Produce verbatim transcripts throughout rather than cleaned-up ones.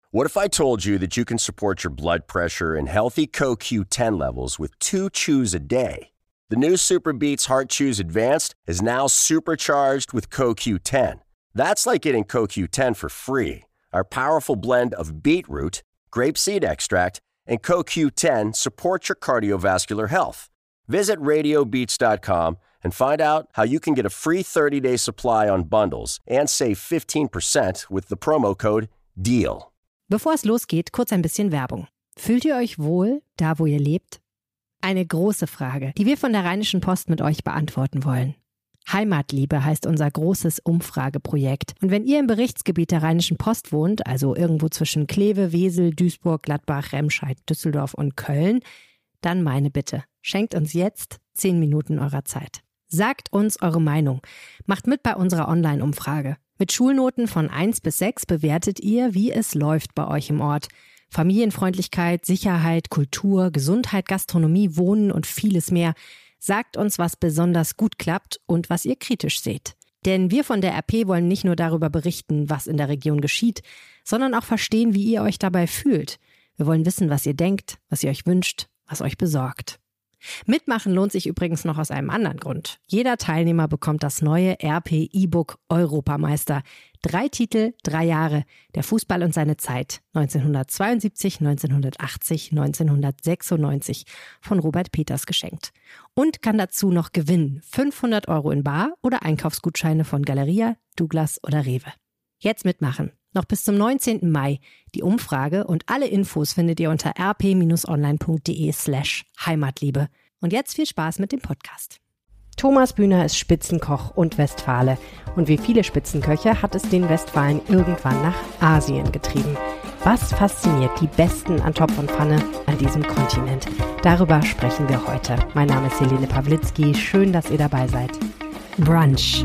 What if I told you that you can support your blood pressure and healthy C O Q ten levels with two chews a day? The new Super Beats Heart Chews Advanced is now supercharged with C O Q ten. That's like getting C O Q ten for free. Our powerful blend of beetroot, grapeseed extract, and C O Q ten supports your cardiovascular health. Visit radio beats dot com and find out how you can get a free thirty-day supply on bundles and save fifteen percent with the promo code DEAL. Bevor es losgeht, kurz ein bisschen Werbung. Fühlt ihr euch wohl, da wo ihr lebt? Eine große Frage, die wir von der Rheinischen Post mit euch beantworten wollen. Heimatliebe heißt unser großes Umfrageprojekt. Und wenn ihr im Berichtsgebiet der Rheinischen Post wohnt, also irgendwo zwischen Kleve, Wesel, Duisburg, Gladbach, Remscheid, Düsseldorf und Köln, dann meine Bitte, schenkt uns jetzt zehn Minuten eurer Zeit. Sagt uns eure Meinung. Macht mit bei unserer Online-Umfrage. Mit Schulnoten von eins bis sechs bewertet ihr, wie es läuft bei euch im Ort. Familienfreundlichkeit, Sicherheit, Kultur, Gesundheit, Gastronomie, Wohnen und vieles mehr. Sagt uns, was besonders gut klappt und was ihr kritisch seht. Denn wir von der R P wollen nicht nur darüber berichten, was in der Region geschieht, sondern auch verstehen, wie ihr euch dabei fühlt. Wir wollen wissen, was ihr denkt, was ihr euch wünscht, was euch besorgt. Mitmachen lohnt sich übrigens noch aus einem anderen Grund. Jeder Teilnehmer bekommt das neue R P E-Book Europameister. Drei Titel, drei Jahre. Der Fußball und seine Zeit. neunzehnhundertzweiundsiebzig, neunzehnhundertachtzig, neunzehnhundertsechsundneunzig von Robert Peters geschenkt. Und kann dazu noch gewinnen. fünfhundert Euro in Bar oder Einkaufsgutscheine von Galeria, Douglas oder Rewe. Jetzt mitmachen. Noch bis zum neunzehnten Mai. Die Umfrage und alle Infos findet ihr unter rp-online.de slash Heimatliebe. Und jetzt viel Spaß mit dem Podcast. Thomas Bühner ist Spitzenkoch und Westfale. Und wie viele Spitzenköche hat es den Westfalen irgendwann nach Asien getrieben. Was fasziniert die Besten an Topf und Pfanne an diesem Kontinent? Darüber sprechen wir heute. Mein Name ist Helene Pawlitzki. Schön, dass ihr dabei seid. Brunch.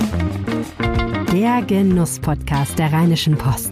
Der Genuss-Podcast der Rheinischen Post.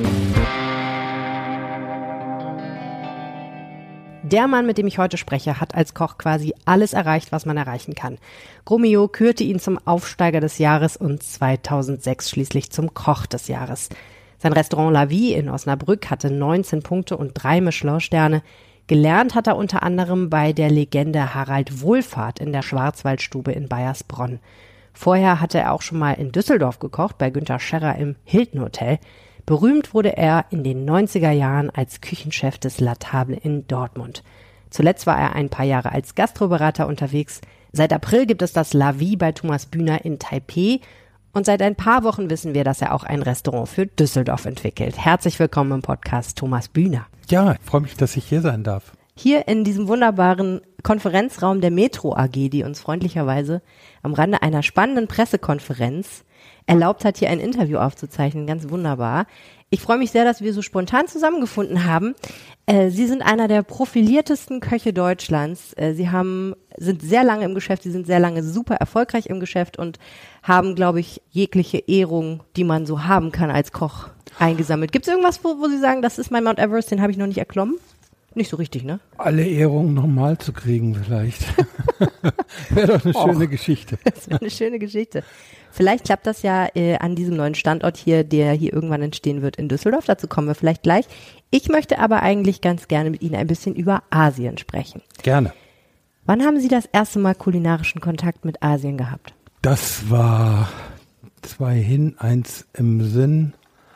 Der Mann, mit dem ich heute spreche, hat als Koch quasi alles erreicht, was man erreichen kann. Grumio kürte ihn zum Aufsteiger des Jahres und zweitausendsechs schließlich zum Koch des Jahres. Sein Restaurant La Vie in Osnabrück hatte neunzehn Punkte und drei Michelin-Sterne. Gelernt hat er unter anderem bei der Legende Harald Wohlfahrt in der Schwarzwaldstube in Baiersbronn. Vorher hatte er auch schon mal in Düsseldorf gekocht, bei Günter Scherrer im Hilton Hotel. Berühmt wurde er in den neunziger Jahren als Küchenchef des La Table in Dortmund. Zuletzt war er ein paar Jahre als Gastroberater unterwegs. Seit April gibt es das La Vie bei Thomas Bühner in Taipeh. Und seit ein paar Wochen wissen wir, dass er auch ein Restaurant für Düsseldorf entwickelt. Herzlich willkommen im Podcast, Thomas Bühner. Ja, ich freue mich, dass ich hier sein darf. Hier in diesem wunderbaren Konferenzraum der Metro A G, die uns freundlicherweise am Rande einer spannenden Pressekonferenz erlaubt hat, hier ein Interview aufzuzeichnen. Ganz wunderbar. Ich freue mich sehr, dass wir so spontan zusammengefunden haben. Äh, Sie sind einer der profiliertesten Köche Deutschlands. Äh, Sie haben, sind sehr lange im Geschäft, Sie sind sehr lange super erfolgreich im Geschäft und haben, glaube ich, jegliche Ehrung, die man so haben kann als Koch, eingesammelt. Gibt es irgendwas, wo, wo Sie sagen, das ist mein Mount Everest, den habe ich noch nicht erklommen? Nicht so richtig, ne? Alle Ehrungen nochmal zu kriegen vielleicht. Wäre doch eine Och, schöne Geschichte. Das wäre eine schöne Geschichte. Vielleicht klappt das ja äh, an diesem neuen Standort hier, der hier irgendwann entstehen wird in Düsseldorf. Dazu kommen wir vielleicht gleich. Ich möchte aber eigentlich ganz gerne mit Ihnen ein bisschen über Asien sprechen. Gerne. Wann haben Sie das erste Mal kulinarischen Kontakt mit Asien gehabt? Das war zwei hin, eins im Sinn,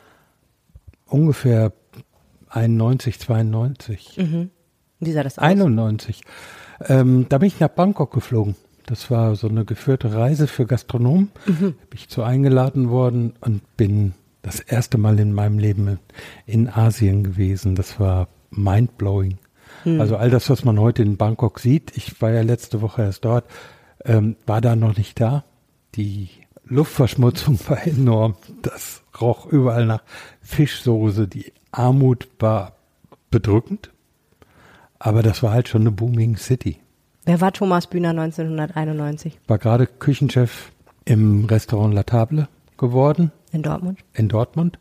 ungefähr einundneunzig, zweiundneunzig. Mhm. Wie sah das aus? einundneunzig. Ähm, da bin ich nach Bangkok geflogen. Das war so eine geführte Reise für Gastronomen. Mhm. Bin ich zu eingeladen worden und bin das erste Mal in meinem Leben in Asien gewesen. Das war mindblowing. Mhm. Also all das, was man heute in Bangkok sieht, ich war ja letzte Woche erst dort, ähm, war da noch nicht da. Die Luftverschmutzung war enorm. Das roch überall nach Fischsoße. Die Armut war bedrückend, aber das war halt schon eine booming City. Wer war Thomas Bühner neunzehnhunderteinundneunzig? War gerade Küchenchef im Restaurant La Table geworden. In Dortmund? In Dortmund.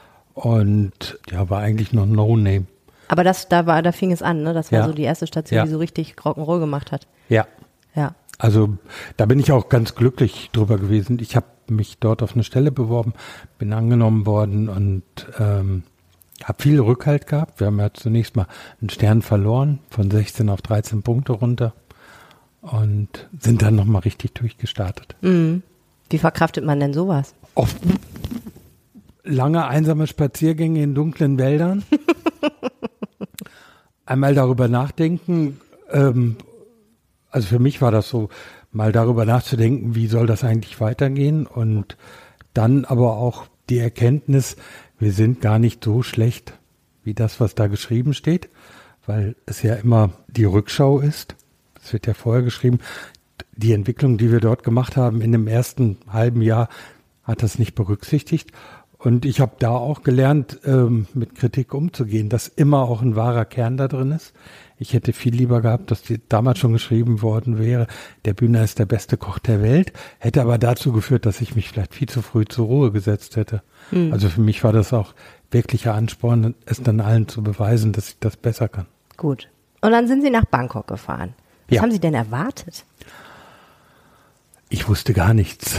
Und ja, war eigentlich noch No-Name. Aber das, da war, da fing es an, ne? Das war ja. so die erste Station, ja. die so richtig Rock'n'Roll gemacht hat. Ja. Ja. Also da bin ich auch ganz glücklich drüber gewesen. Ich habe mich dort auf eine Stelle beworben, bin angenommen worden und ähm, habe viel Rückhalt gehabt. Wir haben ja zunächst mal einen Stern verloren, von sechzehn auf dreizehn Punkte runter und sind dann nochmal richtig durchgestartet. Mhm. Wie verkraftet man denn sowas? Auf lange einsame Spaziergänge in dunklen Wäldern. Einmal darüber nachdenken, ähm, also für mich war das so, mal darüber nachzudenken, wie soll das eigentlich weitergehen, und dann aber auch die Erkenntnis, wir sind gar nicht so schlecht wie das, was da geschrieben steht, weil es ja immer die Rückschau ist. Es wird ja vorher geschrieben, die Entwicklung, die wir dort gemacht haben in dem ersten halben Jahr, hat das nicht berücksichtigt. Und ich habe da auch gelernt, ähm, mit Kritik umzugehen, dass immer auch ein wahrer Kern da drin ist. Ich hätte viel lieber gehabt, dass die damals schon geschrieben worden wäre, der Bühner ist der beste Koch der Welt, hätte aber dazu geführt, dass ich mich vielleicht viel zu früh zur Ruhe gesetzt hätte. Mhm. Also für mich war das auch wirklicher Ansporn, es dann allen zu beweisen, dass ich das besser kann. Gut. Und dann sind Sie nach Bangkok gefahren. Was ja. haben Sie denn erwartet? Ich wusste gar nichts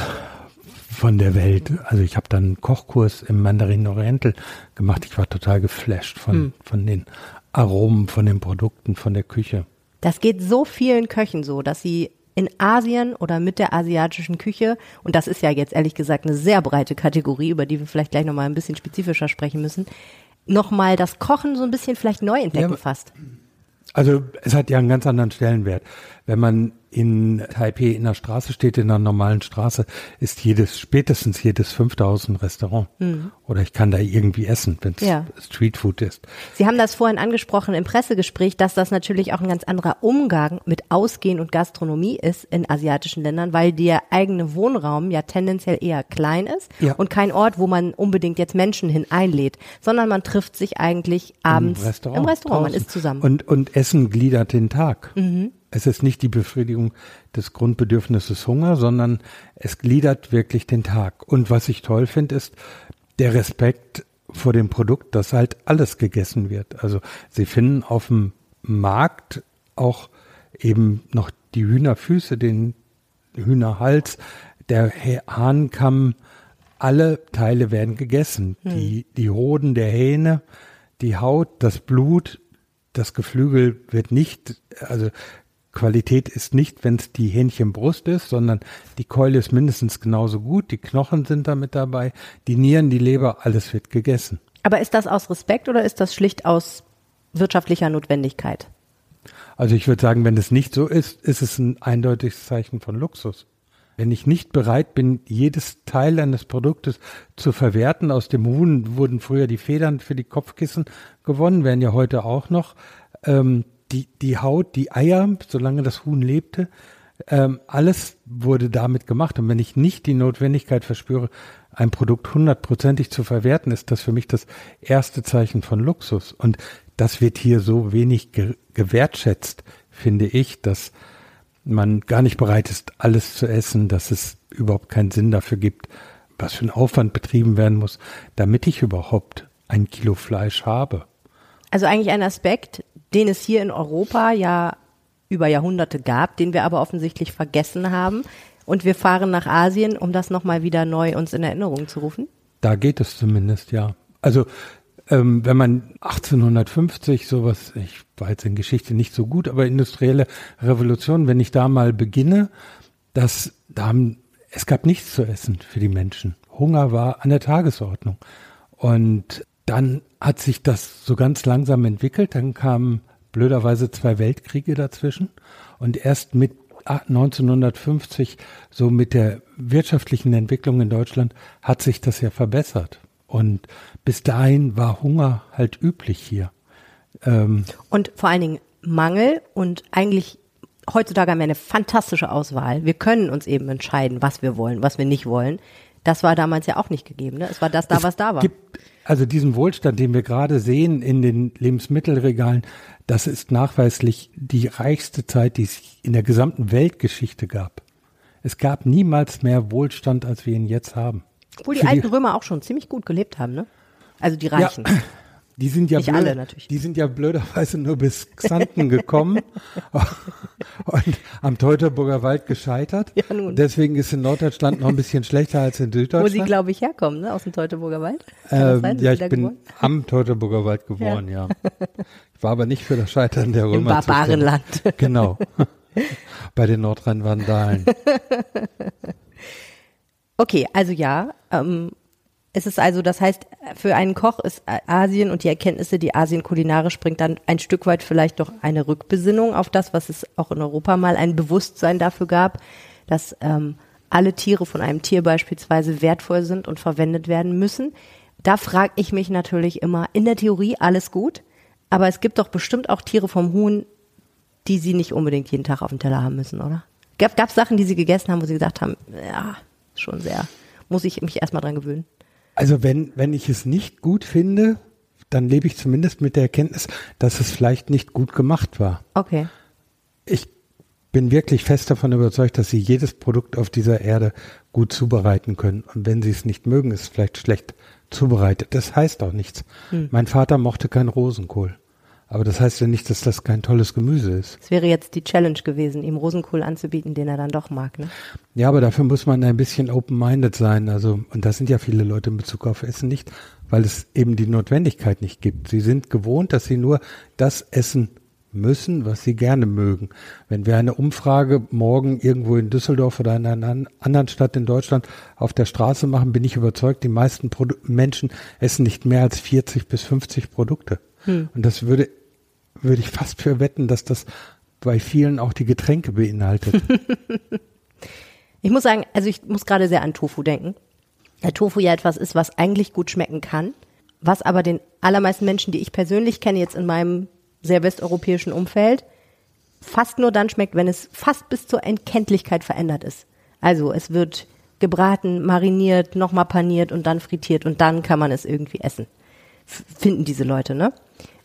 von der Welt. Also ich habe dann einen Kochkurs im Mandarin Oriental gemacht. Ich war total geflasht von, hm. von den Aromen, von den Produkten, von der Küche. Das geht so vielen Köchen so, dass sie in Asien oder mit der asiatischen Küche, und das ist ja jetzt ehrlich gesagt eine sehr breite Kategorie, über die wir vielleicht gleich nochmal ein bisschen spezifischer sprechen müssen, nochmal das Kochen so ein bisschen vielleicht neu entdecken ja, fast. Also es hat ja einen ganz anderen Stellenwert. Wenn man in Taipei in der Straße steht, in einer normalen Straße, ist jedes, spätestens jedes fünfte Haus ein Restaurant. Mhm. Oder ich kann da irgendwie essen, wenn es ja. Streetfood ist. Sie haben das vorhin angesprochen im Pressegespräch, dass das natürlich auch ein ganz anderer Umgang mit Ausgehen und Gastronomie ist in asiatischen Ländern, weil der eigene Wohnraum ja tendenziell eher klein ist ja. und kein Ort, wo man unbedingt jetzt Menschen hin einlädt, sondern man trifft sich eigentlich abends im Restaurant. Im Restaurant. Man isst zusammen. Und, und Essen gliedert den Tag. Mhm. Es ist nicht die Befriedigung des Grundbedürfnisses Hunger, sondern es gliedert wirklich den Tag. Und was ich toll finde, ist der Respekt vor dem Produkt, dass halt alles gegessen wird. Also Sie finden auf dem Markt auch eben noch die Hühnerfüße, den Hühnerhals, der Hahnkamm, alle Teile werden gegessen. Hm. Die, die Hoden der Hähne, die Haut, das Blut, das Geflügel wird nicht, also Qualität ist nicht, wenn es die Hähnchenbrust ist, sondern die Keule ist mindestens genauso gut, die Knochen sind da mit dabei, die Nieren, die Leber, alles wird gegessen. Aber ist das aus Respekt oder ist das schlicht aus wirtschaftlicher Notwendigkeit? Also ich würde sagen, wenn es nicht so ist, ist es ein eindeutiges Zeichen von Luxus. Wenn ich nicht bereit bin, jedes Teil eines Produktes zu verwerten, aus dem Huhn wurden früher die Federn für die Kopfkissen gewonnen, werden ja heute auch noch, ähm, Die, die Haut, die Eier, solange das Huhn lebte, ähm, alles wurde damit gemacht. Und wenn ich nicht die Notwendigkeit verspüre, ein Produkt hundertprozentig zu verwerten, ist das für mich das erste Zeichen von Luxus. Und das wird hier so wenig ge- gewertschätzt, finde ich, dass man gar nicht bereit ist, alles zu essen, dass es überhaupt keinen Sinn dafür gibt, was für ein Aufwand betrieben werden muss, damit ich überhaupt ein Kilo Fleisch habe. Also eigentlich ein Aspekt, den es hier in Europa ja über Jahrhunderte gab, den wir aber offensichtlich vergessen haben. Und wir fahren nach Asien, um das nochmal wieder neu uns in Erinnerung zu rufen? Da geht es zumindest, ja. Also ähm, wenn man achtzehnhundertfünfzig sowas, ich war jetzt in Geschichte nicht so gut, aber industrielle Revolution, wenn ich da mal beginne, dass da haben, es gab nichts zu essen für die Menschen. Hunger war an der Tagesordnung. Und dann hat sich das so ganz langsam entwickelt. Dann kamen blöderweise zwei Weltkriege dazwischen. Und erst mit neunzehnhundertfünfzig, so mit der wirtschaftlichen Entwicklung in Deutschland, hat sich das ja verbessert. Und bis dahin war Hunger halt üblich hier. Ähm und vor allen Dingen Mangel und eigentlich heutzutage haben wir eine fantastische Auswahl. Wir können uns eben entscheiden, was wir wollen, was wir nicht wollen. Das war damals ja auch nicht gegeben. Ne? Es war das da, es was da war. Gibt also diesen Wohlstand, den wir gerade sehen in den Lebensmittelregalen, das ist nachweislich die reichste Zeit, die es in der gesamten Weltgeschichte gab. Es gab niemals mehr Wohlstand, als wir ihn jetzt haben. Obwohl die Für alten die, Römer auch schon ziemlich gut gelebt haben, ne? Also die Reichen. Ja, Die sind ja Nicht blöd, alle natürlich. Die sind ja blöderweise nur bis Xanten gekommen und am Teutoburger Wald gescheitert. Ja, nun. Deswegen ist in Norddeutschland noch ein bisschen schlechter als in Süddeutschland. Wo sie, glaube ich, herkommen, ne? Aus dem Teutoburger Wald. Kann Ähm, das sein? Sind ja, Sie ich da bin geboren? am Teutoburger Wald geboren, ja. ja. Ich war aber nicht für das Scheitern der Römer Im Barbarenland. zuständig. Genau. Bei den Nordrhein-Vandalen. Okay, also ja, ähm, es ist also, das heißt, für einen Koch ist Asien und die Erkenntnisse, die Asien kulinarisch bringt, dann ein Stück weit vielleicht doch eine Rückbesinnung auf das, was es auch in Europa mal ein Bewusstsein dafür gab, dass ähm, alle Tiere von einem Tier beispielsweise wertvoll sind und verwendet werden müssen. Da frage ich mich natürlich immer, in der Theorie alles gut, aber es gibt doch bestimmt auch Tiere vom Huhn, die Sie nicht unbedingt jeden Tag auf dem Teller haben müssen, oder? Gab es Sachen, die Sie gegessen haben, wo Sie gesagt haben, ja, schon sehr, muss ich mich erstmal dran gewöhnen? Also wenn, wenn ich es nicht gut finde, dann lebe ich zumindest mit der Erkenntnis, dass es vielleicht nicht gut gemacht war. Okay. Ich bin wirklich fest davon überzeugt, dass Sie jedes Produkt auf dieser Erde gut zubereiten können. Und wenn Sie es nicht mögen, ist es vielleicht schlecht zubereitet. Das heißt auch nichts. Hm. Mein Vater mochte keinen Rosenkohl. Aber das heißt ja nicht, dass das kein tolles Gemüse ist. Es wäre jetzt die Challenge gewesen, ihm Rosenkohl anzubieten, den er dann doch mag, ne? Ja, aber dafür muss man ein bisschen open-minded sein. Also, und das sind ja viele Leute in Bezug auf Essen nicht, weil es eben die Notwendigkeit nicht gibt. Sie sind gewohnt, dass sie nur das essen müssen, was sie gerne mögen. Wenn wir eine Umfrage morgen irgendwo in Düsseldorf oder in einer anderen Stadt in Deutschland auf der Straße machen, bin ich überzeugt, die meisten Produ- Menschen essen nicht mehr als vierzig bis fünfzig Produkte. Hm. Und das würde würde ich fast für wetten, dass das bei vielen auch die Getränke beinhaltet. Ich muss sagen, also ich muss gerade sehr an Tofu denken. Der Tofu ja etwas ist, was eigentlich gut schmecken kann, was aber den allermeisten Menschen, die ich persönlich kenne, jetzt in meinem sehr westeuropäischen Umfeld, fast nur dann schmeckt, wenn es fast bis zur Endkenntlichkeit verändert ist. Also es wird gebraten, mariniert, nochmal paniert und dann frittiert und dann kann man es irgendwie essen. F- finden diese Leute, ne?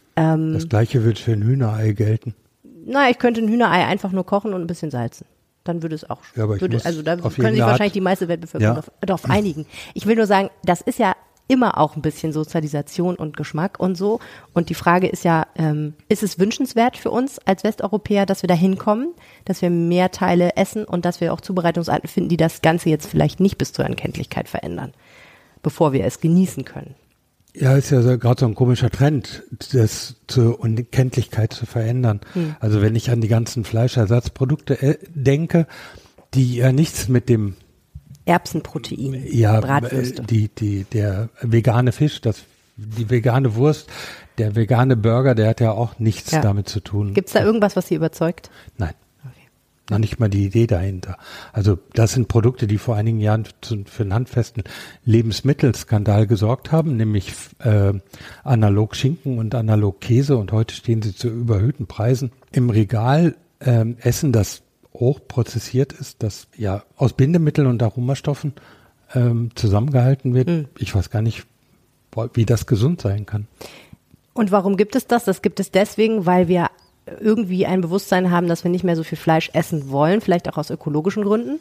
Das Gleiche wird für ein Hühnerei gelten. Na, ich könnte ein Hühnerei einfach nur kochen und ein bisschen salzen. Dann würde es auch schon. Ja, aber ich würde, muss also da auf können sich jeden wahrscheinlich Art- die meiste Weltbevölkerung Ja. darauf, darauf einigen. Ich will nur sagen, das ist ja immer auch ein bisschen Sozialisation und Geschmack und so. Und die Frage ist ja, ähm, ist es wünschenswert für uns als Westeuropäer, dass wir da hinkommen, dass wir mehr Teile essen und dass wir auch Zubereitungsarten finden, die das Ganze jetzt vielleicht nicht bis zur Erkenntlichkeit verändern, bevor wir es genießen können? Ja, ist ja so, gerade so ein komischer Trend, das zur Unkenntlichkeit zu verändern. Hm. Also wenn ich an die ganzen Fleischersatzprodukte äh, denke, die ja nichts mit dem Erbsenprotein, ja, Bratwürste. die, die, der vegane Fisch, das, die vegane Wurst, der vegane Burger, der hat ja auch nichts Ja. damit zu tun. Gibt es da irgendwas, was Sie überzeugt? Nein. Okay. Noch nicht mal die Idee dahinter. Also das sind Produkte, die vor einigen Jahren zu, für einen handfesten Lebensmittelskandal gesorgt haben, nämlich äh, analog Schinken und analog Käse, und heute stehen sie zu überhöhten Preisen im Regal. Ähm, Essen, das hochprozessiert ist, das ja aus Bindemitteln und Aromastoffen ähm, zusammengehalten wird. Mhm. Ich weiß gar nicht, wie das gesund sein kann. Und warum gibt es das? Das gibt es deswegen, weil wir irgendwie ein Bewusstsein haben, dass wir nicht mehr so viel Fleisch essen wollen, vielleicht auch aus ökologischen Gründen,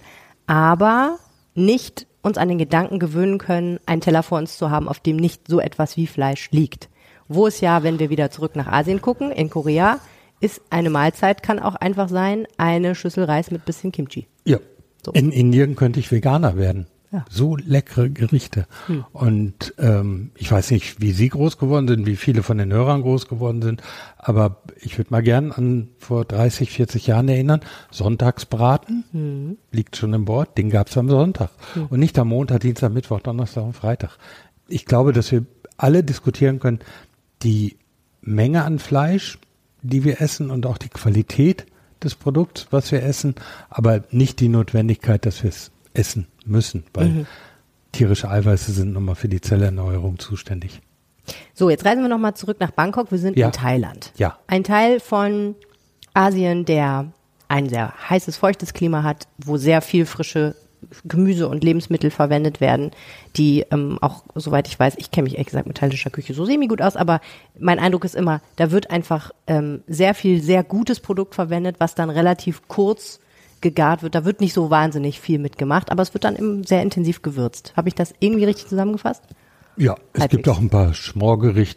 aber nicht uns an den Gedanken gewöhnen können, einen Teller vor uns zu haben, auf dem nicht so etwas wie Fleisch liegt. Wo es ja, wenn wir wieder zurück nach Asien gucken, in Korea, ist eine Mahlzeit, kann auch einfach sein, eine Schüssel Reis mit bisschen Kimchi. Ja, so. In Indien könnte ich Veganer werden. Ja. So leckere Gerichte. Hm. Und ähm, ich weiß nicht, wie Sie groß geworden sind, wie viele von den Hörern groß geworden sind, aber ich würde mal gern an vor dreißig, vierzig Jahren erinnern, Sonntagsbraten hm. liegt schon im Bord, den gab es am Sonntag. Hm. Und nicht am Montag, Dienstag, Mittwoch, Donnerstag und Freitag. Ich glaube, dass wir alle diskutieren können, die Menge an Fleisch, die wir essen, und auch die Qualität des Produkts, was wir essen, aber nicht die Notwendigkeit, dass wir es essen müssen, weil mhm. tierische Eiweiße sind nochmal für die Zellerneuerung zuständig. So, jetzt reisen wir nochmal zurück nach Bangkok. Wir sind ja. in Thailand. Ja. Ein Teil von Asien, der ein sehr heißes, feuchtes Klima hat, wo sehr viel frische Gemüse und Lebensmittel verwendet werden, die ähm, auch, soweit ich weiß, ich kenne mich ehrlich gesagt mit thailändischer Küche so semi-gut aus, aber mein Eindruck ist immer, da wird einfach ähm, sehr viel, sehr gutes Produkt verwendet, was dann relativ kurz gegart wird. Da wird nicht so wahnsinnig viel mitgemacht, aber es wird dann eben sehr intensiv gewürzt. Habe ich das irgendwie richtig zusammengefasst? Ja, es Halbwegs. gibt auch ein paar Schmorgerichte,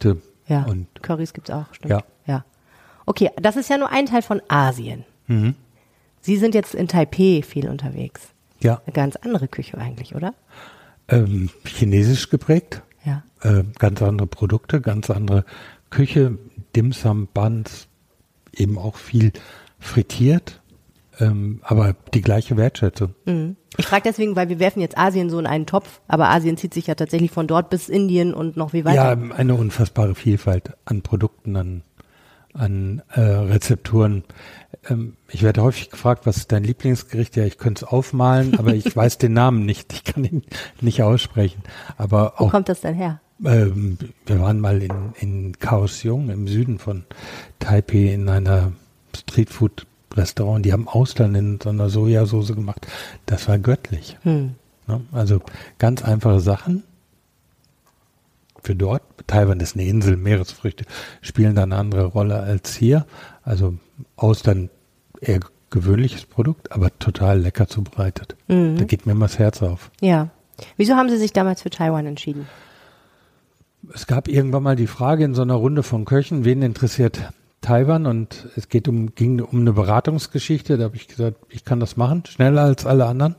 Ja, und Currys gibt's auch, stimmt. Ja. ja. Okay, das ist ja nur ein Teil von Asien. Mhm. Sie sind jetzt in Taipei viel unterwegs. Ja. Eine ganz andere Küche eigentlich, oder? Ähm, chinesisch geprägt. Ja. Äh, ganz andere Produkte, ganz andere Küche, Dim Sum, Buns, eben auch viel frittiert, ähm, aber die gleiche Wertschätzung. Mhm. Ich frage deswegen, weil wir werfen jetzt Asien so in einen Topf, aber Asien zieht sich ja tatsächlich von dort bis Indien und noch wie weiter. Ja, eine unfassbare Vielfalt an Produkten, an, an äh, Rezepturen. Ähm, ich werde häufig gefragt, was ist dein Lieblingsgericht? Ja, ich könnte es aufmalen, aber ich weiß den Namen nicht. Ich kann ihn nicht aussprechen. Aber Wo auch, kommt das denn her? ähm, wir waren mal in, in Kaohsiung im Süden von Taipei in einer Streetfood-Restaurant. Die haben Austern in so einer Sojasauce gemacht. Das war göttlich. Hm. Ne? Also ganz einfache Sachen für dort. Taiwan ist eine Insel, Meeresfrüchte spielen da eine andere Rolle als hier. Also Austern eher gewöhnliches Produkt, aber total lecker zubereitet. Mhm. Da geht mir immer das Herz auf. Ja. Wieso haben Sie sich damals für Taiwan entschieden? Es gab irgendwann mal die Frage in so einer Runde von Köchen, wen interessiert Taiwan? Und es geht um, ging um eine Beratungsgeschichte. Da habe ich gesagt, ich kann das machen, schneller als alle anderen.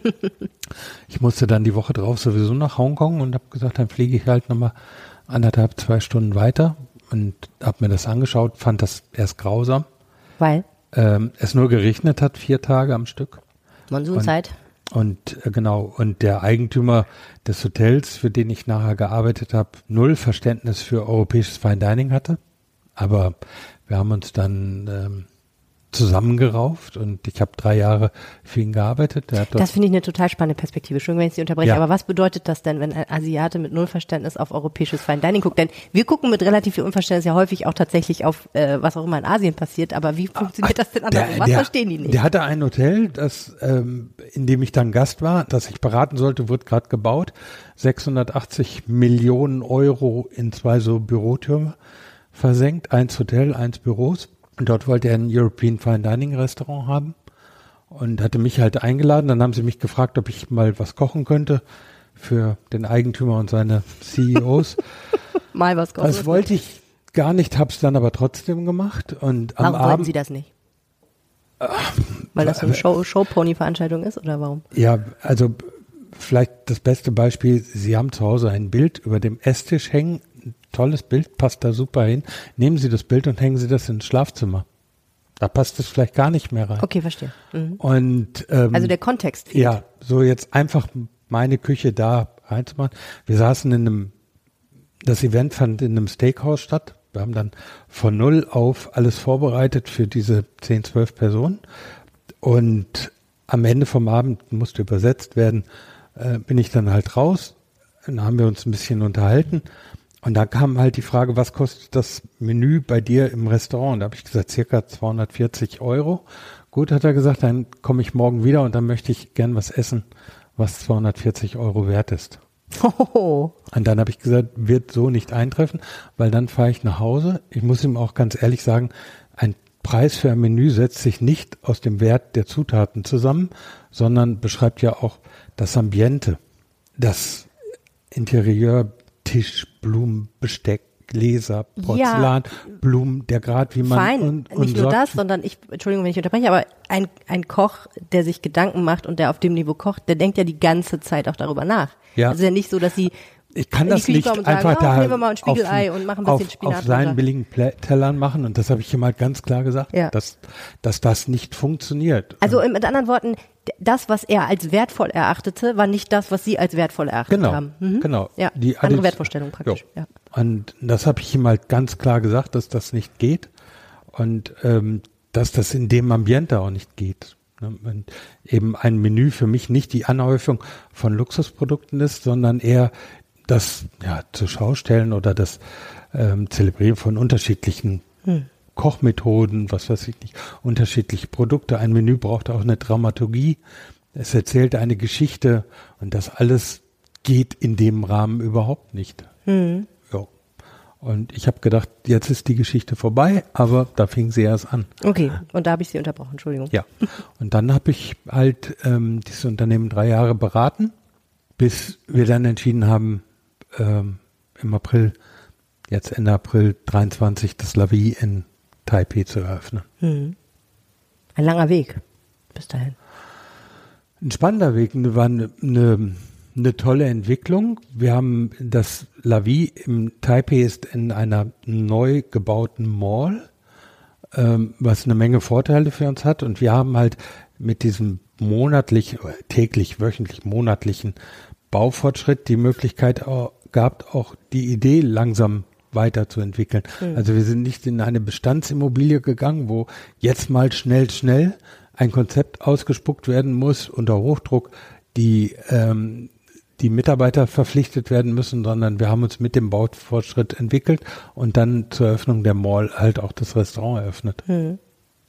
Ich musste dann die Woche drauf sowieso nach Hongkong und habe gesagt, dann fliege ich halt nochmal anderthalb, zwei Stunden weiter und habe mir das angeschaut, fand das erst grausam. Weil? Ähm, es nur geregnet hat, vier Tage am Stück. Monsunzeit. Und äh, genau, und der Eigentümer des Hotels, für den ich nachher gearbeitet habe, null Verständnis für europäisches Fine Dining hatte. Aber wir haben uns dann ähm, zusammengerauft und ich habe drei Jahre für ihn gearbeitet. Der hat Das finde ich eine total spannende Perspektive. Entschuldigung, wenn ich Sie unterbreche, Ja. aber was bedeutet das denn, wenn ein Asiate mit null Verständnis auf europäisches Fine Dining guckt? Denn wir gucken mit relativ viel Unverständnis ja häufig auch tatsächlich auf, äh, was auch immer in Asien passiert, aber wie funktioniert das denn andersrum? Der- Was der- verstehen die nicht? Der hatte ein Hotel, das, ähm, in dem ich dann Gast war, das ich beraten sollte, wird gerade gebaut. sechshundertachtzig Millionen Euro in zwei so Bürotürme versenkt. Eins Hotel, eins Büros. Und dort wollte er ein European Fine Dining Restaurant haben und hatte mich halt eingeladen. Dann haben sie mich gefragt, ob ich mal was kochen könnte für den Eigentümer und seine C E Os. Mal was kochen. Das wollte ich gar nicht, hab's dann aber trotzdem gemacht. Und am Warum wollten Abend, Sie das nicht? Weil das so eine Show, Show-Pony-Veranstaltung ist oder warum? ja, also vielleicht das beste Beispiel, Sie haben zu Hause ein Bild über dem Esstisch hängen, ein tolles Bild, passt da super hin. Nehmen Sie das Bild und hängen Sie das ins Schlafzimmer. Da passt es vielleicht gar nicht mehr rein. Okay, verstehe. Mhm. Und ähm, Also der Kontext fehlt. ja, so jetzt einfach meine Küche da reinzumachen. Wir saßen in einem, das Event fand in einem Steakhouse statt. Wir haben dann von null auf alles vorbereitet für diese zehn, zwölf Personen. Und am Ende vom Abend musste übersetzt werden, äh, bin ich dann halt raus. Dann haben wir uns ein bisschen unterhalten. Und da kam halt die Frage, was kostet das Menü bei dir im Restaurant? Und da habe ich gesagt, circa zweihundertvierzig Euro. Gut, hat er gesagt, dann komme ich morgen wieder und dann möchte ich gern was essen, was zweihundertvierzig Euro wert ist. Oh. Und dann habe ich gesagt, wird so nicht eintreffen, weil dann fahre ich nach Hause. Ich muss ihm auch ganz ehrlich sagen, ein Preis für ein Menü setzt sich nicht aus dem Wert der Zutaten zusammen, sondern beschreibt ja auch das Ambiente, das Interieur, Tisch, Blumen, Besteck, Gläser, Porzellan, ja, Blumen, der Grad, wie man fein. Und, und nicht nur sorgt. das, sondern ich, Entschuldigung, wenn ich unterbreche, aber ein, ein Koch, der sich Gedanken macht und der auf dem Niveau kocht, der denkt ja die ganze Zeit auch darüber nach. Ja. Also ja nicht so, dass sie Ich kann in die das Küche nicht kommen und einfach sagen, oh, da nehmen wir mal ein Spiegelei auf, und machen ein bisschen auf, Spinat auf seinen runter. billigen Plä- Tellern machen. Und das habe ich ihm halt ganz klar gesagt, Ja. dass, dass das nicht funktioniert. Also mit anderen Worten, das, was er als wertvoll erachtete, war nicht das, was Sie als wertvoll erachtet Genau, haben. Mhm. genau. Ja, Die andere Addiz- Wertvorstellung praktisch. Jo. Ja. Und das habe ich ihm halt ganz klar gesagt, dass das nicht geht und ähm, dass das in dem Ambiente auch nicht geht. Ne? Und eben ein Menü für mich nicht die Anhäufung von Luxusprodukten ist, sondern eher das ja, zur Schaustellen oder das ähm, Zelebrieren von unterschiedlichen hm. Kochmethoden, was weiß ich nicht, unterschiedliche Produkte. Ein Menü braucht auch eine Dramaturgie. Es erzählt eine Geschichte und das alles geht in dem Rahmen überhaupt nicht. Hm. Ja. Und ich habe gedacht, jetzt ist die Geschichte vorbei, aber da fing sie erst an. Okay, und da habe ich Sie unterbrochen, Entschuldigung. Ja, und dann habe ich halt ähm, dieses Unternehmen drei Jahre beraten, bis wir dann entschieden haben, ähm, im April jetzt Ende April dreiundzwanzig das La Vie in Taipei zu eröffnen. Hm. Ein langer Weg bis dahin. Ein spannender Weg, war eine, eine, eine tolle Entwicklung. Wir haben das La Vie im Taipei ist in einer neu gebauten Mall, ähm, was eine Menge Vorteile für uns hat. Und wir haben halt mit diesem monatlich, täglich, wöchentlich, monatlichen Baufortschritt die Möglichkeit auch, gehabt, auch die Idee langsam weiterzuentwickeln. Mhm. Also wir sind nicht in eine Bestandsimmobilie gegangen, wo jetzt mal schnell, schnell ein Konzept ausgespuckt werden muss, unter Hochdruck die, ähm, die Mitarbeiter verpflichtet werden müssen, sondern wir haben uns mit dem Baufortschritt entwickelt und dann zur Eröffnung der Mall halt auch das Restaurant eröffnet. Mhm.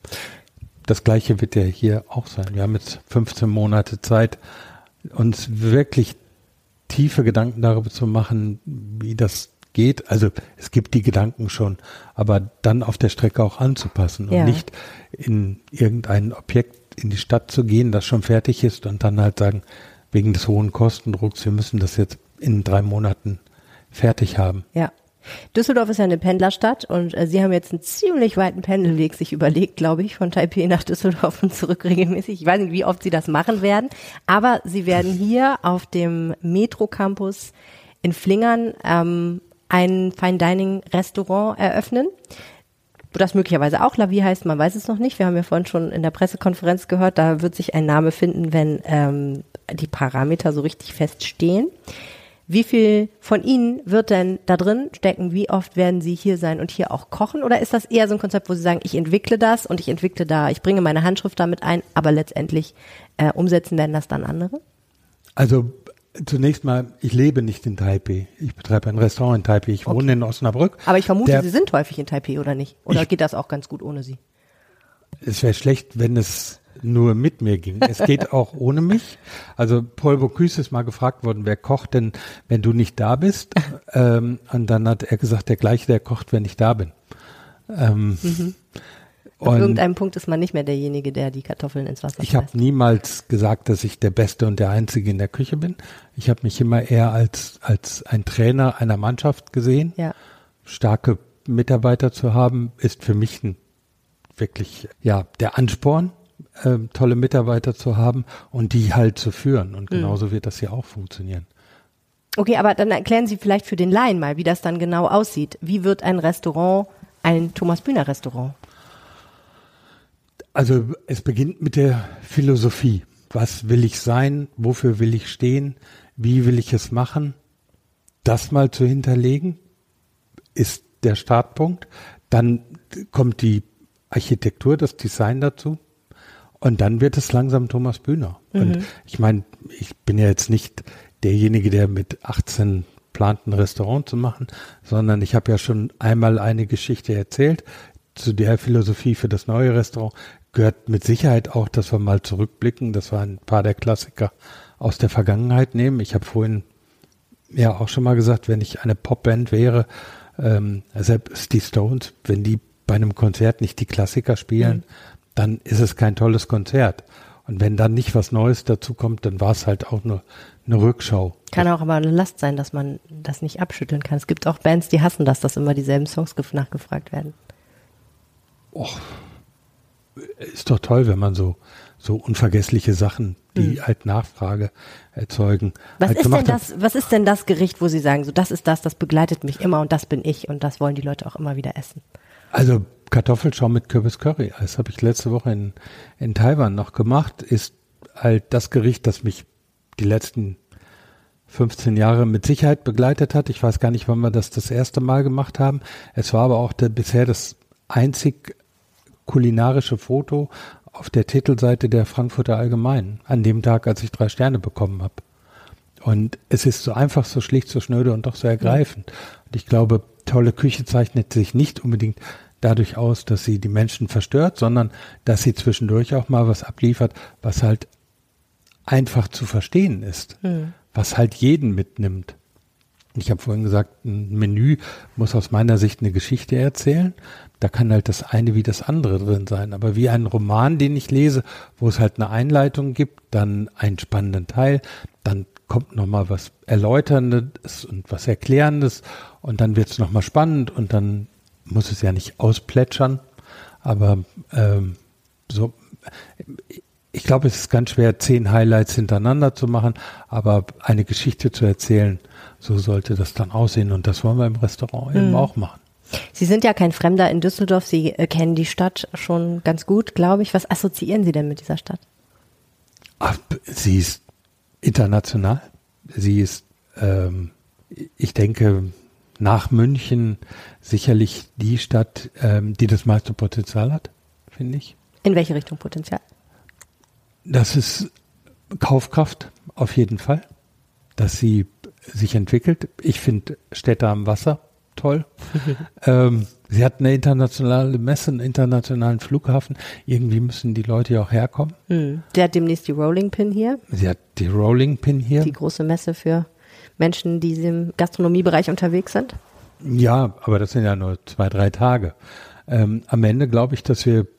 Das Gleiche wird ja hier auch sein. Wir haben jetzt fünfzehn Monate Zeit, uns wirklich tiefe Gedanken darüber zu machen, wie das geht. Also es gibt die Gedanken schon, aber dann auf der Strecke auch anzupassen ja. und nicht in irgendein Objekt in die Stadt zu gehen, das schon fertig ist und dann halt sagen, wegen des hohen Kostendrucks, wir müssen das jetzt in drei Monaten fertig haben. Ja. Düsseldorf ist ja eine Pendlerstadt und äh, Sie haben jetzt einen ziemlich weiten Pendelweg sich überlegt, glaube ich, von Taipei nach Düsseldorf und zurück regelmäßig. Ich weiß nicht, wie oft Sie das machen werden, aber Sie werden hier auf dem Metro Campus in Flingern ähm, ein Fine-Dining-Restaurant eröffnen, das möglicherweise auch La Vie heißt, man weiß es noch nicht. Wir haben ja vorhin schon in der Pressekonferenz gehört, da wird sich ein Name finden, wenn ähm, die Parameter so richtig feststehen. Wie viel von Ihnen wird denn da drin stecken? Wie oft werden Sie hier sein und hier auch kochen? Oder ist das eher so ein Konzept, wo Sie sagen, ich entwickle das und ich entwickle da, ich bringe meine Handschrift damit ein, aber letztendlich äh, umsetzen werden das dann andere? Also zunächst mal, ich lebe nicht in Taipei. Ich betreibe ein Restaurant in Taipei. Ich okay. wohne in Osnabrück. Aber ich vermute, Der, Sie sind häufig in Taipei, oder nicht? Oder ich, geht das auch ganz gut ohne Sie? Es wäre schlecht, wenn es nur mit mir ging. Es geht auch ohne mich. Also Paul Bocuse ist mal gefragt worden, wer kocht denn, wenn du nicht da bist? ähm, und dann hat er gesagt, der gleiche, der kocht, wenn ich da bin. Ähm, mhm. Auf irgendeinem Punkt ist man nicht mehr derjenige, der die Kartoffeln ins Wasser schmeißt. Ich habe niemals gesagt, dass ich der Beste und der Einzige in der Küche bin. Ich habe mich immer eher als als ein Trainer einer Mannschaft gesehen. Ja. Starke Mitarbeiter zu haben, ist für mich ein, wirklich ja der Ansporn, äh, tolle Mitarbeiter zu haben und die halt zu führen. Und genauso mhm. wird das hier auch funktionieren. Okay, aber dann erklären Sie vielleicht für den Laien mal, wie das dann genau aussieht. Wie wird ein Restaurant ein Thomas Bühner Restaurant? Also es beginnt mit der Philosophie. Was will ich sein? Wofür will ich stehen? Wie will ich es machen? Das mal zu hinterlegen, ist der Startpunkt. Dann kommt die Architektur, das Design dazu. Und dann wird es langsam Thomas Bühner. Mhm. Und ich meine, ich bin ja jetzt nicht derjenige, der mit achtzehn plant, ein Restaurant zu machen, sondern ich habe ja schon einmal eine Geschichte erzählt. Zu der Philosophie für das neue Restaurant gehört mit Sicherheit auch, dass wir mal zurückblicken, dass wir ein paar der Klassiker aus der Vergangenheit nehmen. Ich habe vorhin ja auch schon mal gesagt, wenn ich eine Popband wäre, ähm, selbst die Stones, wenn die bei einem Konzert nicht die Klassiker spielen, mhm. dann ist es kein tolles Konzert. Und wenn dann nicht was Neues dazu kommt, dann war es halt auch nur eine Rückschau. Kann auch aber eine Last sein, dass man das nicht abschütteln kann. Es gibt auch Bands, die hassen das, dass immer dieselben Songs nachgefragt werden. Och, ist doch toll, wenn man so so unvergessliche Sachen, die hm. halt Nachfrage erzeugen. Was halt ist denn das, was ist denn das Gericht, wo Sie sagen, so das ist das, das begleitet mich immer und das bin ich und das wollen die Leute auch immer wieder essen? Also Kartoffelschaum mit Kürbis-Curry, das habe ich letzte Woche in in Taiwan noch gemacht, ist halt das Gericht, das mich die letzten fünfzehn Jahre mit Sicherheit begleitet hat. Ich weiß gar nicht, wann wir das das erste Mal gemacht haben. Es war aber auch der, bisher das einzig kulinarische Foto auf der Titelseite der Frankfurter Allgemeinen, an dem Tag, als ich drei Sterne bekommen habe. Und es ist so einfach, so schlicht, so schnöde und doch so ergreifend. Und ich glaube, tolle Küche zeichnet sich nicht unbedingt dadurch aus, dass sie die Menschen verstört, sondern dass sie zwischendurch auch mal was abliefert, was halt einfach zu verstehen ist, mhm. was halt jeden mitnimmt. Ich habe vorhin gesagt, ein Menü muss aus meiner Sicht eine Geschichte erzählen. Da kann halt das eine wie das andere drin sein. Aber wie ein Roman, den ich lese, wo es halt eine Einleitung gibt, dann einen spannenden Teil, dann kommt nochmal was Erläuterndes und was Erklärendes und dann wird es nochmal spannend und dann muss es ja nicht ausplätschern, aber ähm, so, ich glaube, es ist ganz schwer, zehn Highlights hintereinander zu machen, aber eine Geschichte zu erzählen, so sollte das dann aussehen und das wollen wir im Restaurant eben mhm. auch machen. Sie sind ja kein Fremder in Düsseldorf, Sie äh, kennen die Stadt schon ganz gut, glaube ich. Was assoziieren Sie denn mit dieser Stadt? Ach, sie ist international. Sie ist, ähm, ich denke, nach München sicherlich die Stadt, ähm, die das meiste Potenzial hat, finde ich. In welche Richtung Potenzial? Das ist Kaufkraft auf jeden Fall, dass sie sich entwickelt. Ich finde Städte am Wasser toll. ähm, sie hat eine internationale Messe, einen internationalen Flughafen. Irgendwie müssen die Leute ja auch herkommen. Hm. Sie hat demnächst die Rolling Pin hier. Sie hat die Rolling Pin hier. Die große Messe für Menschen, die im Gastronomiebereich unterwegs sind. Ja, aber das sind ja nur zwei, drei Tage. Ähm, am Ende glaube ich, dass wir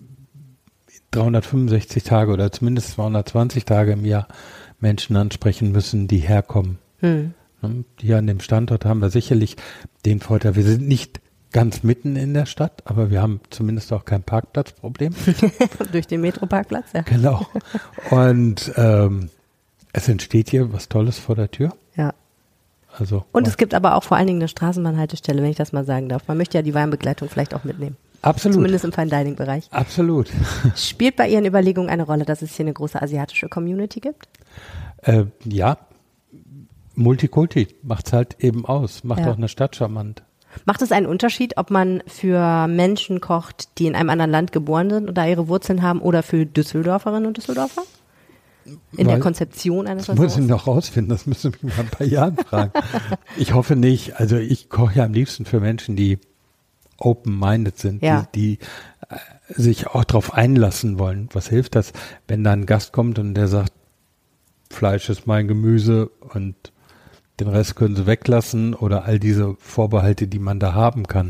dreihundertfünfundsechzig Tage oder zumindest zweihundertzwanzig Tage im Jahr Menschen ansprechen müssen, die herkommen. Hm. Hier an dem Standort haben wir sicherlich den Vorteil, wir sind nicht ganz mitten in der Stadt, aber wir haben zumindest auch kein Parkplatzproblem. Durch den Metroparkplatz, ja. Genau. Und ähm, es entsteht hier was Tolles vor der Tür. Ja. Also, und es gibt aber auch vor allen Dingen eine Straßenbahnhaltestelle, wenn ich das mal sagen darf. Man möchte ja die Weinbegleitung vielleicht auch mitnehmen. Absolut. Zumindest im Fine-Dining-Bereich. Absolut. Spielt bei Ihren Überlegungen eine Rolle, dass es hier eine große asiatische Community gibt? Äh, ja. Multikulti macht es halt eben aus, macht ja. auch eine Stadt charmant. Macht es einen Unterschied, ob man für Menschen kocht, die in einem anderen Land geboren sind und da ihre Wurzeln haben, oder für Düsseldorferinnen und Düsseldorfer? In Weil, der Konzeption eines Restaurants? Das muss ich noch rausfinden, das müssen wir mich mal ein paar Jahren fragen. Ich hoffe nicht. Also ich koche ja am liebsten für Menschen, die open-minded sind, ja. die, die äh, sich auch darauf einlassen wollen. Was hilft das, wenn da ein Gast kommt und der sagt, Fleisch ist mein Gemüse und den Rest können sie weglassen oder all diese Vorbehalte, die man da haben kann,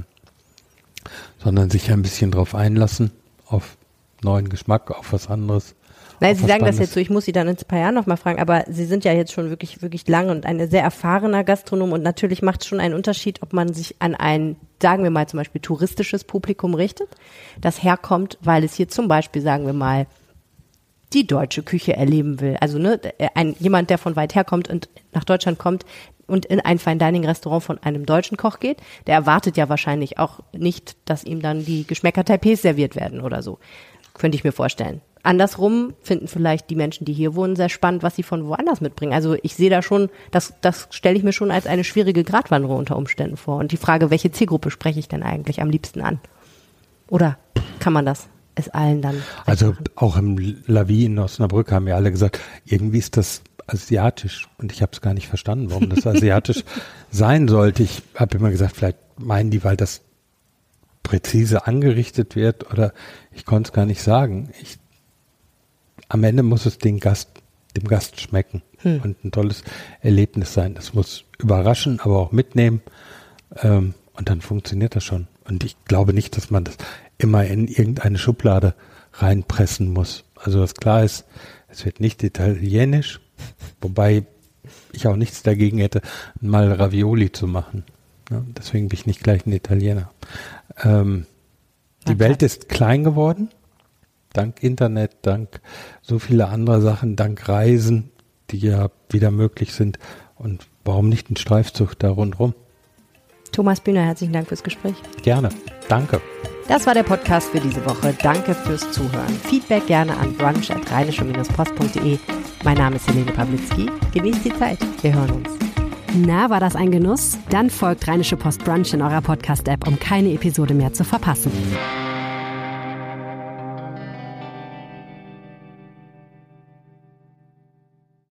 sondern sich ein bisschen drauf einlassen, auf neuen Geschmack, auf was anderes. Nein, Sie sagen das jetzt so, ich muss Sie dann in ein paar Jahren nochmal fragen, aber Sie sind ja jetzt schon wirklich, wirklich lange und ein sehr erfahrener Gastronom und natürlich macht es schon einen Unterschied, ob man sich an ein, sagen wir mal zum Beispiel touristisches Publikum richtet, das herkommt, weil es hier zum Beispiel, sagen wir mal, die deutsche Küche erleben will. Also ne, ein, jemand, der von weit her kommt und nach Deutschland kommt und in ein Fine-Dining-Restaurant von einem deutschen Koch geht, der erwartet ja wahrscheinlich auch nicht, dass ihm dann die Geschmäcker Taipehs serviert werden oder so. Könnte ich mir vorstellen. Andersrum finden vielleicht die Menschen, die hier wohnen, sehr spannend, was sie von woanders mitbringen. Also ich sehe da schon, das, das stelle ich mir schon als eine schwierige Gratwanderung unter Umständen vor. Und die Frage, welche Zielgruppe spreche ich denn eigentlich am liebsten an? Oder kann man das es allen dann Also machen? Auch im La Vie in Osnabrück haben ja alle gesagt, irgendwie ist das asiatisch und ich habe es gar nicht verstanden, warum das asiatisch sein sollte. Ich habe immer gesagt, vielleicht meinen die, weil das präzise angerichtet wird oder ich konnte es gar nicht sagen. Ich, am Ende muss es den Gast, dem Gast schmecken hm. und ein tolles Erlebnis sein. Das muss überraschen, aber auch mitnehmen ähm, und dann funktioniert das schon. Und ich glaube nicht, dass man das immer in irgendeine Schublade reinpressen muss. Also was klar ist, es wird nicht italienisch, wobei ich auch nichts dagegen hätte, mal Ravioli zu machen. Ja, deswegen bin ich nicht gleich ein Italiener. Ähm, die okay. Welt ist klein geworden, dank Internet, dank so viele andere Sachen, dank Reisen, die ja wieder möglich sind. Und warum nicht ein Streifzug da rundherum? Thomas Bühner, herzlichen Dank fürs Gespräch. Gerne, danke. Das war der Podcast für diese Woche. Danke fürs Zuhören. Feedback gerne an brunch at rheinische post punkt de. Mein Name ist Helene Pawlitzki. Genießt die Zeit. Wir hören uns. Na, war das ein Genuss? Dann folgt Rheinische Post Brunch in eurer Podcast-App, um keine Episode mehr zu verpassen.